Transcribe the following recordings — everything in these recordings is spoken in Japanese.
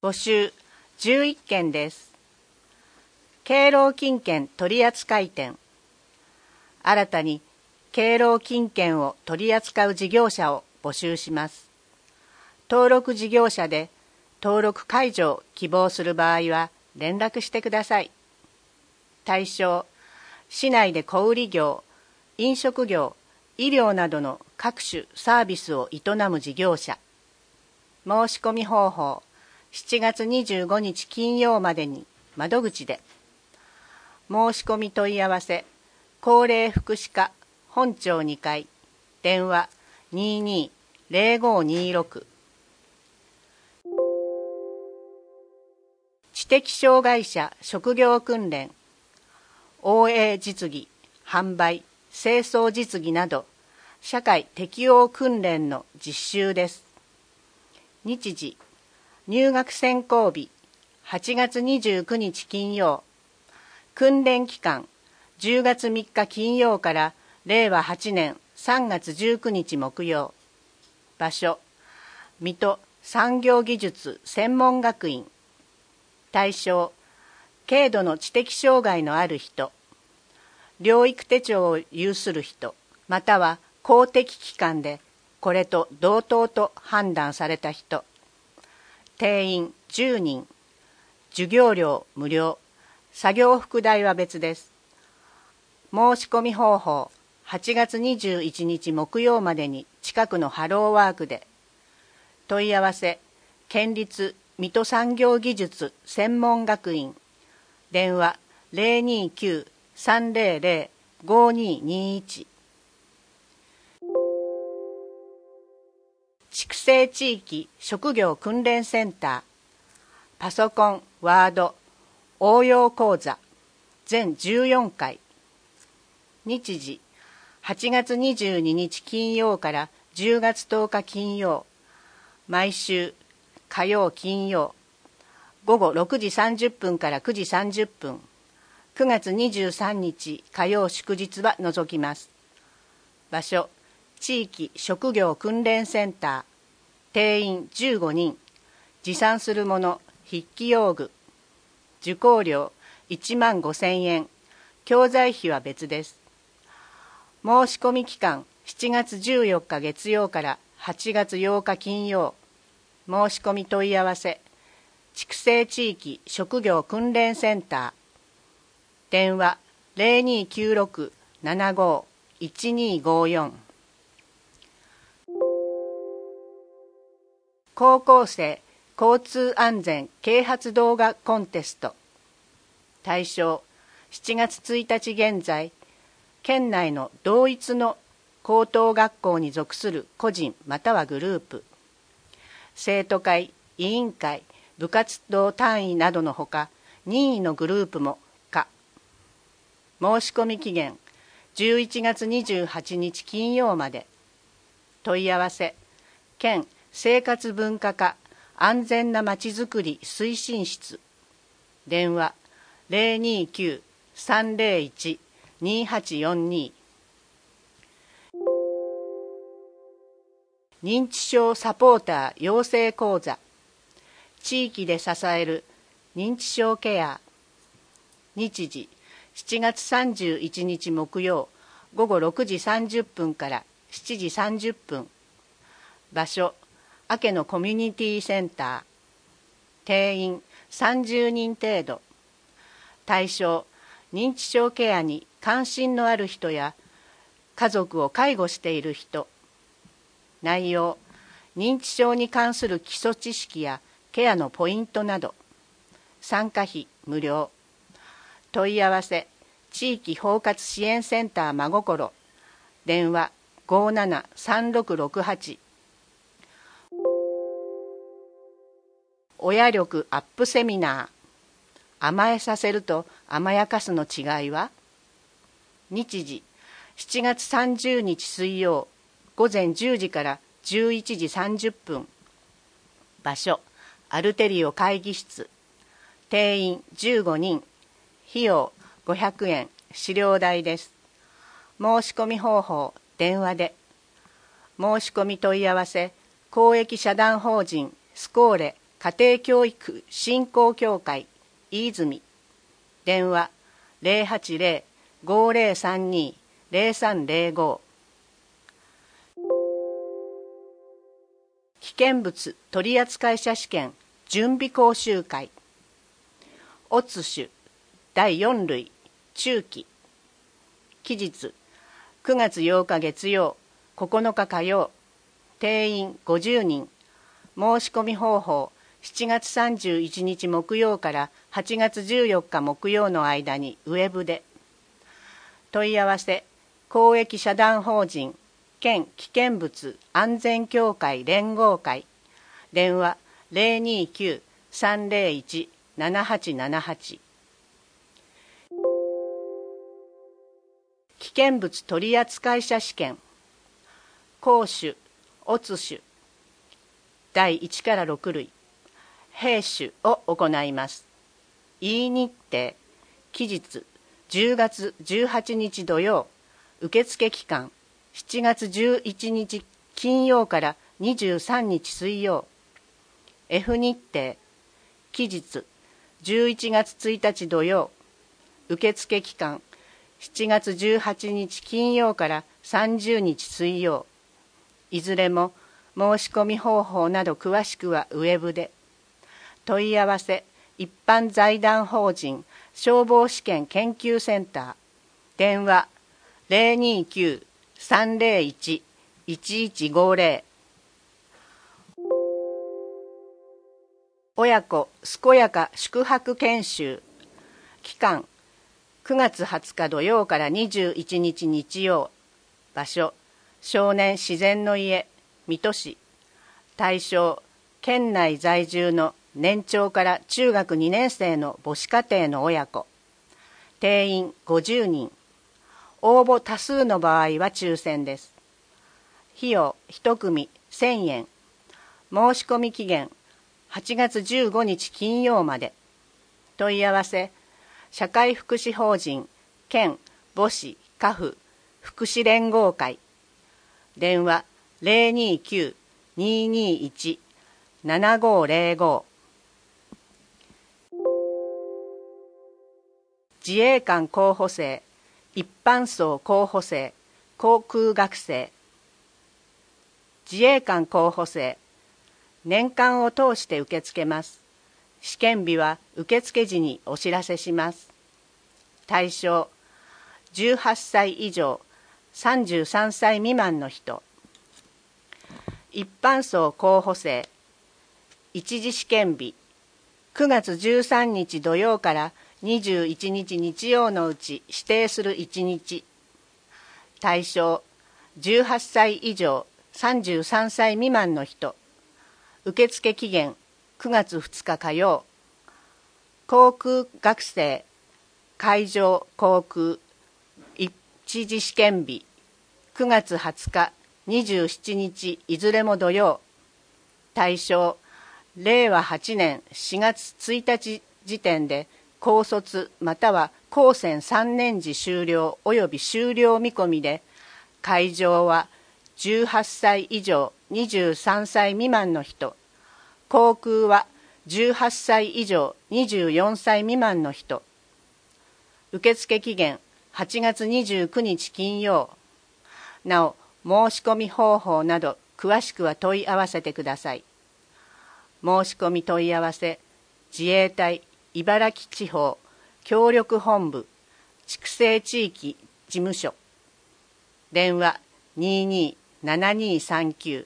募集11件です。敬老金券取扱店。新たに敬老金券を取り扱う事業者を募集します。登録事業者で登録解除を希望する場合は連絡してください。対象、市内で小売業、飲食業、医療などの各種サービスを営む事業者。申し込み方法、7月25日金曜までに窓口で。申し込み問い合わせ、高齢福祉課本庁2階、電話22-0526。知的障害者職業訓練、OA 実技、販売、清掃実技など、社会適応訓練の実習です。日時、入学選考日、8月29日金曜。訓練期間、10月3日金曜から令和8年3月19日木曜。場所、水戸産業技術専門学院。対象、軽度の知的障害のある人、療育手帳を有する人、または公的機関でこれと同等と判断された人。定員10人、授業料無料、作業服代は別です。申し込み方法、8月21日木曜までに近くのハローワークで。問い合わせ、県立水戸産業技術専門学院。電話029-300-5221。畜生地域職業訓練センター。パソコン、ワード、応用講座、全14回。日時、8月22日金曜から10月10日金曜。毎週、火曜金曜。午後6時30分から9時30分。9月23日火曜祝日は除きます。場所、地域職業訓練センター。定員15人。持参するもの、筆記用具。受講料15,000円。教材費は別です。申し込み期間、7月14日月曜から8月8日金曜。申し込み問い合わせ、畜生地域職業訓練センター。電話0296-75-1254。高校生交通安全啓発動画コンテスト。対象、7月1日現在、県内の同一の高等学校に属する個人またはグループ、生徒会、委員会、部活動単位などのほか、任意のグループも可。申し込み期限、11月28日金曜まで。問い合わせ、県生活文化課安全なまちづくり推進室。電話029-301-2842。認知症サポーター養成講座。地域で支える認知症ケア。日時、7月31日木曜午後6時30分から7時30分。場所、明野コミュニティセンター。定員30人程度。対象、認知症ケアに関心のある人や家族を介護している人。内容、認知症に関する基礎知識やケアのポイントなど。参加費無料。問い合わせ、地域包括支援センター真心。電話573668。親力アップセミナー。甘えさせると甘やかすの違いは？日時、7月30日水曜午前10時から11時30分。場所、アルテリオ会議室。定員15人。費用500円。資料代です。申し込み方法、電話で。申し込み問い合わせ、公益社団法人スコーレ家庭教育振興協会飯泉、電話080-5032-0305。危険物取扱者試験準備講習会、オツ種第4類中期、期日9月8日月曜、9日火曜、定員50人、申し込み方法7月31日木曜から8月14日木曜の間にウェブで。問い合わせ公益社団法人県危険物安全協会連合会、電話029-301-7878。危険物取扱者試験公種、オツ種第1から6類、兵種を行います。E日程、期日10月18日土曜、受付期間7月11日金曜から23日水曜。F 日程、期日11月1日土曜、受付期間7月18日金曜から30日水曜。いずれも申し込み方法など詳しくはウェブで。問い合わせ一般財団法人消防試験研究センター、電話029-301-1150。親子健やか宿泊研修期間9月20日土曜から21日日曜。場所少年自然の家水戸市。対象県内在住の年長から中学2年生の母子家庭の親子。定員50人。応募多数の場合は抽選です。費用1組1000円。申し込み期限8月15日金曜まで。問い合わせ社会福祉法人県母子家父福祉連合会、電話029-221-7505。自衛官候補生、一般層候補生、航空学生。自衛官候補生、年間を通して受け付けます。試験日は受付時にお知らせします。対象18歳以上33歳未満の人。一般層候補生、一次試験日9月13日土曜から21日日曜のうち指定する1日。対象18歳以上33歳未満の人。受付期限9月2日火曜。航空学生、海上航空一次試験日9月20日27日いずれも土曜。対象令和8年4月1日時点で高卒または高専3年時修了及び修了見込みで、会場は18歳以上23歳未満の人。航空は18歳以上24歳未満の人。受付期限8月29日金曜。なお、申し込み方法など詳しくは問い合わせてください。申し込み問い合わせ自衛隊茨城地方協力本部筑西地域事務所、電話227239。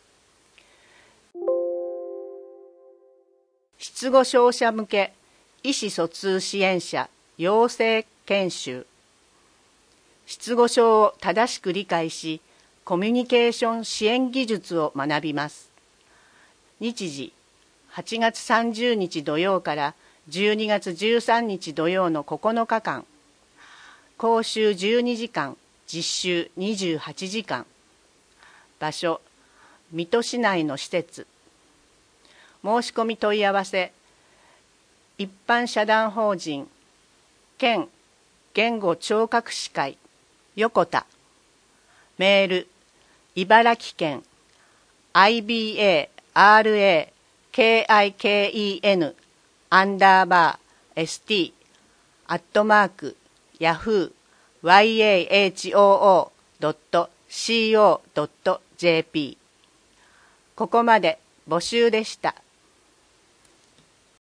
失語症者向け意思疎通支援者養成研修。失語症を正しく理解し、コミュニケーション支援技術を学びます。日時8月30日土曜から12月13日土曜の9日間。講習12時間、実習28時間。場所水戸市内の施設。申し込み問い合わせ一般社団法人県言語聴覚士会横田。メール茨城県 IBARA kiken_yahoo.yahoo.co.jp ここまで募集でした。